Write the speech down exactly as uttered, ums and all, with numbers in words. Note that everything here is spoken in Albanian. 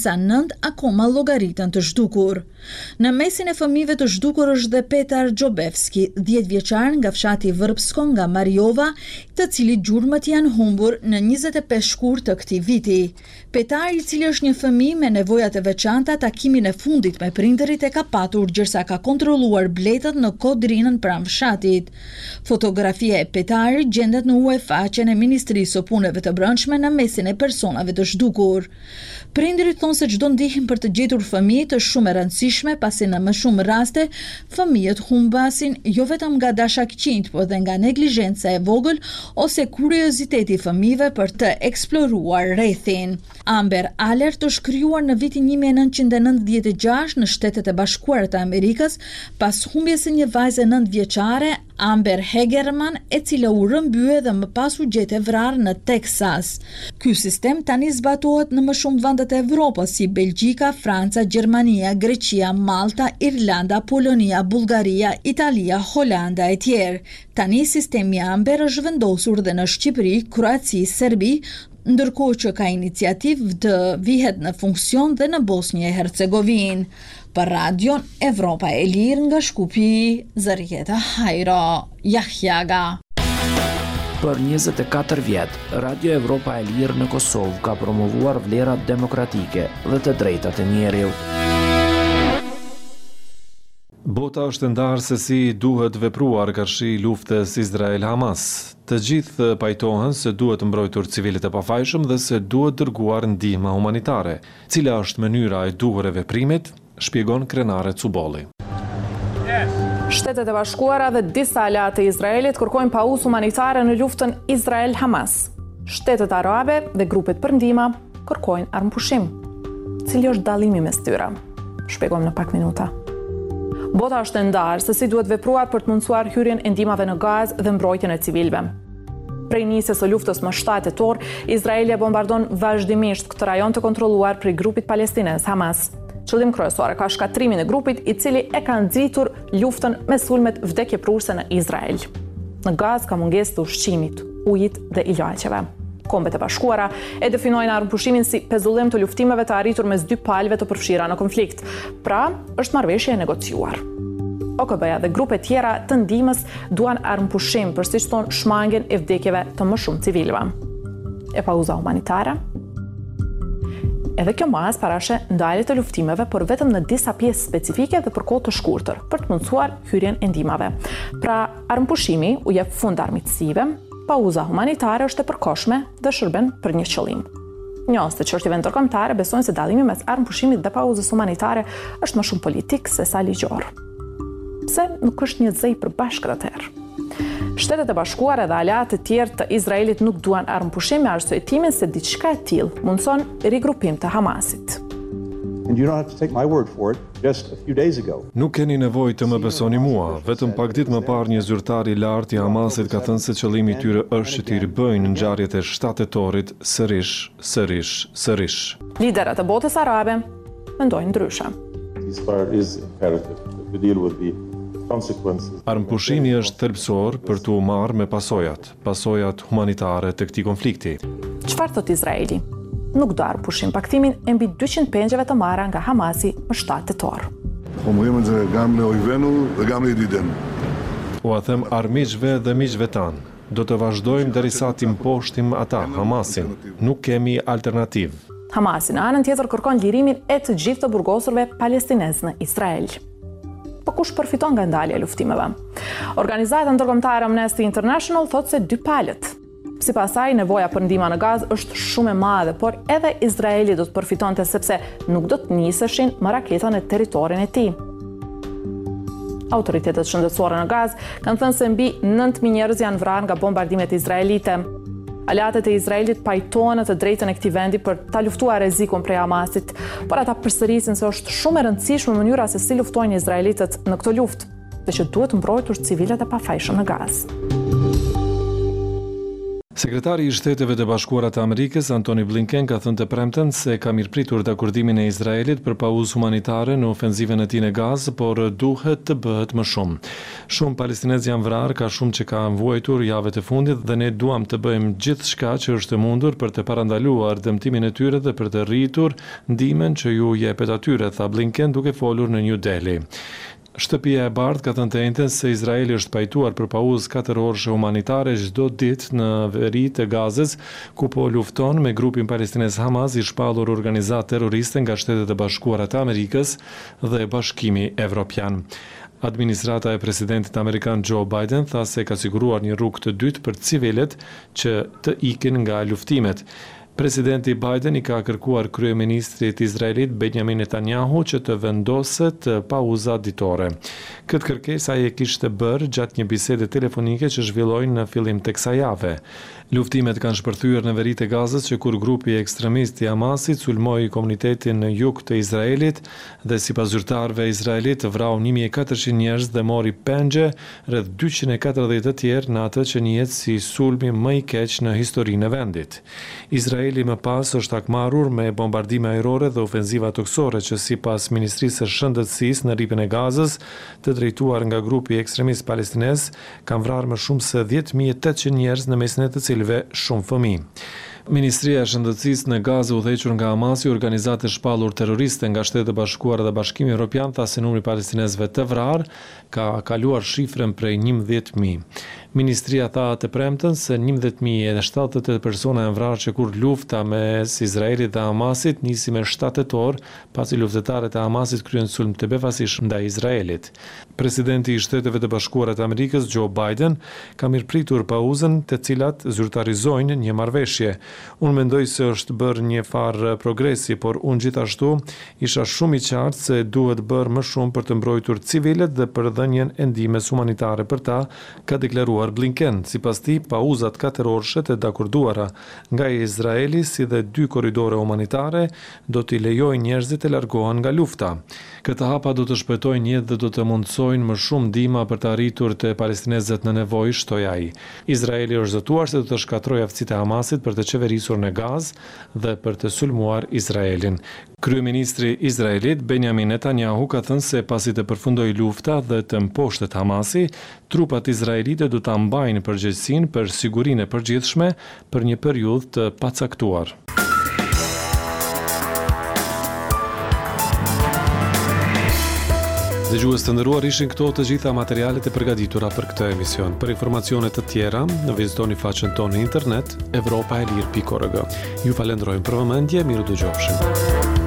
sa nënt akoma llogaritën të zhdukur. Në mesin e fëmijëve të zhdukur është dhe Petar Gjobevski, dhjetë vjeçar nga fshati Vrbsko nga Mariova, të cilit gjurmët janë humbur në njëzet e pesë shkurt të këtij viti. Petar, i cili është një fëmijë me nevojat e veçanta, takimin e fundit me prindërit e ka patur gjërsa ka kontrolluar bletët në Kodrinën pranë fshatit. Fotografia e Petarit gjendet në U E faqen e Ministrisë së Punëve të Brendshme në mesin e personave të zhdukur. Prindërit thonë se çdo ndihmë për të gjetur fëmijët është shumë e rëndësishme, pasi në më shumë raste fëmijët humbasin jo vetëm nga dashakëqinjt, por edhe nga neglizhenca e vogël ose kurioziteti i fëmijëve për të eksploruar rrethin. Amber Alert është krijuar në vitin një mijë e nëntëqind e nëntëdhjetë e gjashtë në Shtetet e Bashkuara të Amerikës pas humbjes së një vajze nëntë vjeçare, Amber Hegerman, e cila u rrëmbye dhe më pas u gjetë e vrarë në Teksas. Ky sistem tani zbatohet në më shumë vende të Evropës si Belgjika, Franca, Gjermania, Greqia, Malta, Irlanda, Polonia, Bullgaria, Italia, Holanda e tjerë. Tani sistemi Amber është vendosur dhe në Shqipëri, Kroaci, Serbi, ndërkohë që ka iniciativë të vihet në funksion dhe në Bosnjë e Hercegovinë. Për radion Evropa e Lirë nga Shkupi, Zërieta Hajro, Jahjaga. Për njëzet e katër vjet, Radio Evropa e Lirë në Kosovë ka promovuar vlerat demokratike dhe të drejtat e njerëzit. Bota është ndarë se si duhet vepruar kërshi luftës Izrael-Hamas. Të gjithë pajtohen se duhet mbrojtur civilet e pafajshëm dhe se duhet dërguar ndihma humanitare. Cila është mënyra e duhur e veprimit, shpjegon Krenare Cubolli. Shtetet e Bashkuara dhe disa aleat e Izraelit kërkojnë pauzë humanitare në luftën Izrael-Hamas. Shtetet arabe dhe grupet për ndihmë kërkojnë armëpushim. Cili është dallimi mes tyre? Shpjegojmë në pak minuta. Bota është e ndarë se si duhet vepruar për të mundësuar hyrjen e ndihmave në Gazë dhe mbrojtjen e civilëve. Prej nisjes së luftës më shtatë tetor, Izraeli e bombardon vazhdimisht këtë rajon të kontrolluar prej grupit palestinez Hamas. Qëllim kryesor ka shkatrimin e grupit, i cili e ka nxitur luftën me sulmet vdekjeprurse në Izrael. Në Gazë ka mungesë të ushqimit, ujit dhe ilaqeve. Kombet e Bashkuara e definojnë armëpushimin si pezullim të luftimeve të arritur mes dy palëve të përfshira në konflikt. Pra, është marrëveshje e negociuar. O K B-ja dhe grupe tjera të ndihmës duan armëpushim për siç thon shmangjen e vdekjeve të më shumë civilëve. E pauza humanitare? Edhe kjo mas parashe ndalje të luftimeve, por vetëm në disa pjesë specifike dhe për kohë të shkurtër, për të mundësuar hyrjen e ndihmave. Pra, armëpushimi u jep fund armiqësive, pauza humanitare është e përkohshme dhe shërben për një qëllim. Njohës të çështjeve ndërkombëtare besojnë se dallimi mes armëpushimit dhe pauzës humanitare është më shumë politik se sa ligjor. Pse nuk është një zej përbashkët atëherë? Shtetet e Bashkuara dhe aleatë të tjerë të Izraelit nuk duan armëpushim me arsyetimin se diçka e tillë mundson rigrupim të Hamasit. And you don't have to take my word for it. Just a few days ago. Nuk keni nevojë të më besoni mua, vetëm pak ditë më parë një zyrtar i lartë i Hamasit ka thënë se qëllimi i tyre është që t'i ribëjnë ngjarjet e shtatë tetorit sërish, sërish, sërish. Liderët e botës arabe mendojnë ndryshe. Armëpushimi është thelbësor për t'u marrë me pasojat, pasojat humanitare të këtij konflikti. Çfarë thot Izraeli? Nuk do armëpushim paktimin e mbi dyqind pengjeve të marra nga Hamasi më shtatë tetor. Ua them armiqve dhe miqve tanë, do të vazhdojmë derisa t'i mposhtim ata, Hamasin. Nuk kemi alternativë. Hamasi në anën tjetër kërkon lirimin e të gjithë të burgosurve palestinez në Izrael. Po kush përfiton nga ndalja e luftimeve? Organizata ndërkombëtare Amnesty International thotë se dy palët. Sipas saj, nevoja për ndihmë në Gazë është shumë e madhe, por edhe Izraeli do të përfitonte sepse nuk do të niseshin me raketa në territorin e tij. Autoritetet shëndetësore në Gazë kanë thënë se mbi nëntë mijë njerëz janë vrarë nga bombardimet izraelite. Aleatët e Izraelit pajtohen të drejtën e këtij vendi për ta luftuar rrezikun prej Hamasit, por ata përsërisin se është shumë e rëndësishme mënyra se si luftojnë izraelitët në këtë luftë, dhe që duhet mbrojtur civilet e pafajshëm në Gazë. Sekretari i Shteteve të Bashkuara të Amerikës, Antony Blinken, ka thënë të premten se ka mirëpritur dakordimin e Izraelit për pauzë humanitare në ofenziven e tij në Gazë, por duhet të bëhet më shumë. Shumë palestinezë janë vrarë, ka shumë që ka vuajtur javët e fundit dhe ne duam të bëjmë gjithçka që është mundur për të parandaluar dëmtimin e tyre dhe për të rritur ndihmën që ju jepet atyre, tha Blinken duke folur në New Delhi. Shtëpia e Bardhë ka thënë të njëjtën se Izraeli është pajtuar për pauzë katër orëshe humanitare çdo ditë në veri të Gazës, ku po lufton me grupin palestinez Hamas, i shpallur organizatë terroriste nga Shtetet e Bashkuara të Amerikës dhe Bashkimi Evropian. Administrata e presidentit amerikan Joe Biden tha se ka siguruar një rrugë të dytë për civilët që të ikin nga luftimet. Presidenti Biden i ka kërkuar kryeministrit izraelit Benjamin Netanyahu që të vendoset pauza ditore. Këtë kërkesë ai e kishte bërë gjatë një bisede telefonike që zhvilloi në fillim të kësaj jave. Luftimet kanë shpërthyer në veri të Gazës që kur grupi ekstremist i Hamasit sulmoi komunitetin në jug të Izraelit dhe sipas zyrtarëve izraelit vrau një mijë e katërqind njerëz dhe mori pengje rreth dyqind e katërdhjetë të tjerë në atë që njihet si sulmi më i keq në historinë e vendit. Izraeli më pas është akmarrur me bombardime ajrore dhe ofenziva toksore që sipas Ministrisë së Shëndetësisë në rripën e Gazës, të drejtuar nga grupi ekstremist palestinez, kanë vrarë më shumë se dhjetë mijë e tetëqind njerëz në mesin e të cilëve shumë fëmijë. Ministria e Shëndetësisë në Gazë, udhëhequr nga Hamasi, organizatë e shpallur terroriste nga Shtetet e Bashkuara dhe Bashkimi Evropian, tha se numri i palestinezëve të vrarë ka kaluar shifrën prej njëmbëdhjetë mijë. Ministria tha të premten se njëmbëdhjetë mijë e shtatëdhjetë e tetë persona janë vrarë që kur lufta mes Izraelit dhe Hamasit nisi me shtatë tetor, pasi luftëtarët e Hamasit kryen sulm të befasishëm ndaj Izraelit. Presidenti i Shteteve të Bashkuara të Amerikës, Joe Biden, ka mirëpritur pauzën, të cilat zyrtarizojnë një marrëveshje. Unë mendoj se është bërë një farë progresi, por unë gjithashtu isha shumë i qartë se duhet bërë më shumë për të mbrojtur civilet dhe për dhënien e ndihmës humanitare për ta, ka deklaruar Blinken. Sipas tij, pauzat katër orëshe të dakorduara nga Izraeli si dhe dy korridore humanitare do t'i lejojnë njerëzit të largohen nga lufta. Këta hapa do të shpëtojnë jetë dhe do të mundsojnë më shumë ndihmë për të arritur të palestinezët në nevojë, shtoi ai. Izraeli është zëtuar se do të shkatërrojë aftësitë e Hamasit për të qeverisur në Gazë dhe për të sulmuar Izraelin. Kryeministri Izraelit Benjamin Netanyahu ka thënë se pasi të përfundojë lufta dhe të mposhtet Hamasi, trupat izraelite do ta mbajnë përgjegjësinë për sigurinë e përgjithshme për një periudhë të pacaktuar. Dëgjues të nderuar, ishin këto të gjitha materialet e përgatitura për këtë emision. Për informacione të tjera, vizitoni faqen tonë në internet evropaelir pikë org. Ju falenderojmë për vëmendje, miru dëgjofshim.